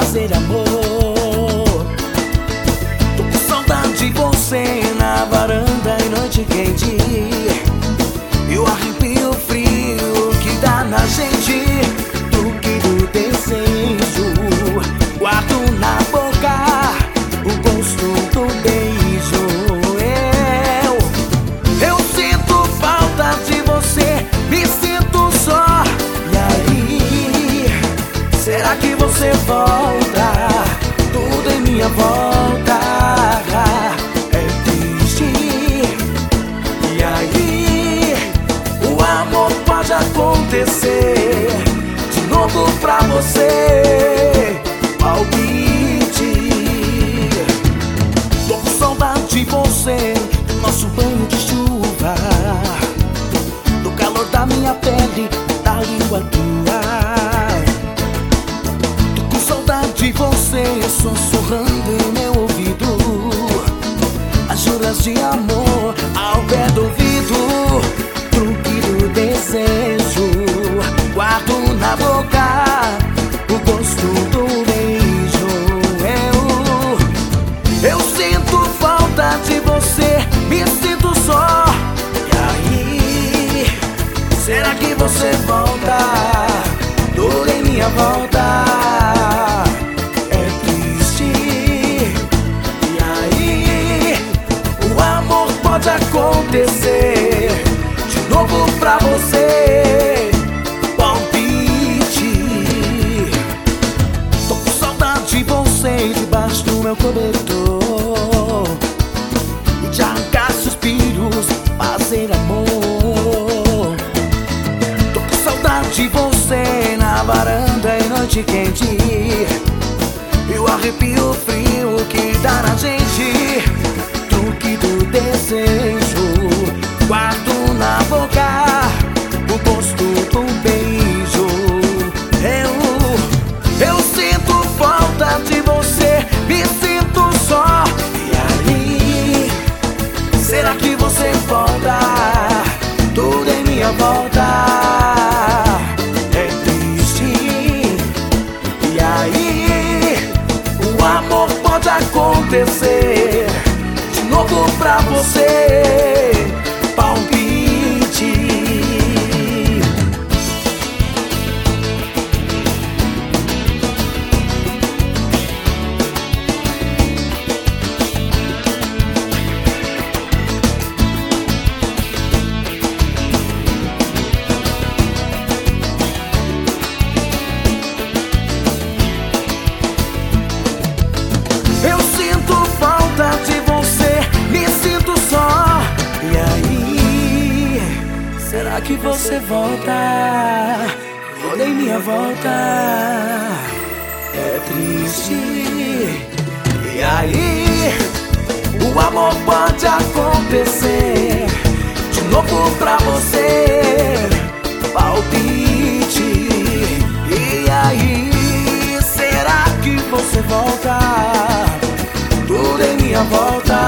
fazer amor. Tô com saudade de você na varanda em noite quente, e o arrepio frio que dá na gente, truque do desejo. Guardo na boca o gosto do beijo. Eu sinto falta de você, me sinto só. E aí, será que você volta? Tudo em minha volta é triste. E aí, o amor pode acontecer de novo pra você. Palpite. Tô com saudade de você, do nosso banho de chuva, do calor da minha pele, da língua tua. Tô com saudade de você, sussurrando em meu ouvido as juras de amor ao pé do ouvido. Truque do desejo, guardo na boca o gosto do beijo. Eu sinto falta de você, me sinto só. E aí, será que você volta? Tudo em minha volta é triste. E aí, o amor pode acontecer de novo pra você. Palpite. Tô com saudade de você debaixo do meu cobertor, e de arrancar suspiros, fazer amor. Tô com saudade de você na varanda em noite quente, e o arrepio frio que dá na gente, truque do desejo. Guardo na boca o gosto do beijo. Eu sinto falta de você, me sinto só. E aí, será que você volta? Tudo em minha volta é triste. E aí, o amor pode acontecer de novo pra você. Palpite. Eu sinto falta de você, me sinto só. E aí, será que você volta? Toda em minha volta é triste. E aí, o amor pode acontecer de novo pra você. Palpite. E aí, será que você volta? Tudo em minha volta